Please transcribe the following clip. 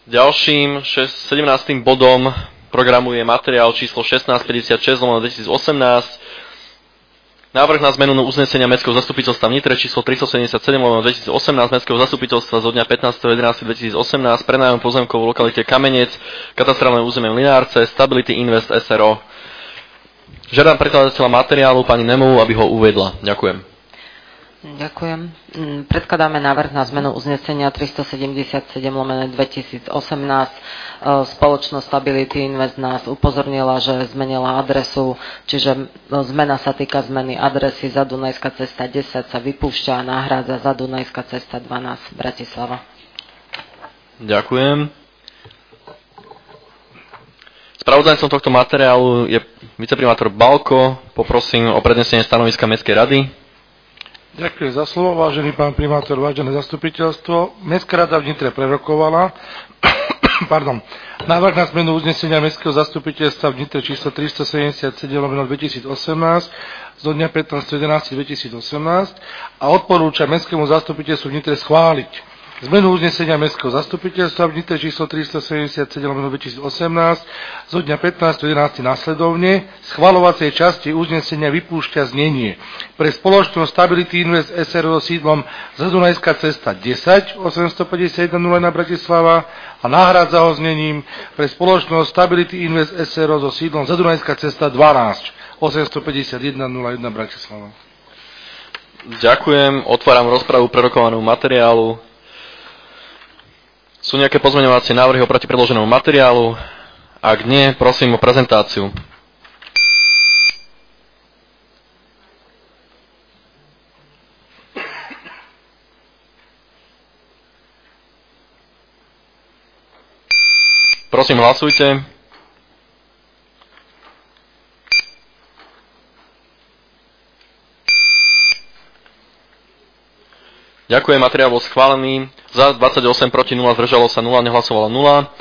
Ďalším 17. bodom programu je materiál číslo 1656/2018. Návrh na zmenu uznesenia Mestského zastupiteľstva v Nitre číslo 377/2018 Mestského zastupiteľstva zo dňa 15.11.2018 prenájom pozemkov v lokalite Kamenec, katastrálne územie Mlynárce, Stability Invest SRO. Žiadam prekladateľa materiálu pani Nemovú, aby ho uviedla. Ďakujem. Ďakujem. Predkladáme návrh na zmenu uznesenia 377/2018. Spoločnosť Stability Invest nás upozornila, že zmenila adresu, čiže zmena sa týka zmeny adresy Zadunajská cesta 10 sa vypúšťa a nahrádza Zadunajská cesta 12 Bratislava. Ďakujem. Spravodajcom tohto materiálu je viceprimátor Balko. Poprosím o prednesenie stanoviska Mestskej rady. Ďakujem za slovo, vážený pán primátor, vážené zastupiteľstvo. Mestská rada v Nitre prerokovala návrh na zmenu uznesenia Mestského zastupiteľstva v Nitre číslo 377/2018 zo dňa 15.11.2018 a odporúča Mestskému zastupiteľstvu v Nitre schváliť zmenu uznesenia Mestského zastupiteľstva v Nitre číslo 377/2018 zo dňa 15.11. nasledovne schvaľovacej časti uznesenia vypúšťa znenie pre spoločnosť Stability Invest SRO sídlom Zadunajská cesta 10 851 0 Bratislava a nahrádza ho znením pre spoločnosť Stability Invest SRO so sídlom Zadunajská cesta 12 851 01 Bratislava. Ďakujem. Otváram rozpravu prerokovanú materiálu. Sú nejaké pozmeňovacie návrhy oproti predloženému materiálu? Ak nie, prosím o prezentáciu. Prosím, hlasujte. Ďakujem, materiál bol schválený. Za 28, proti 0, zdržalo sa 0, nehlasovalo 0.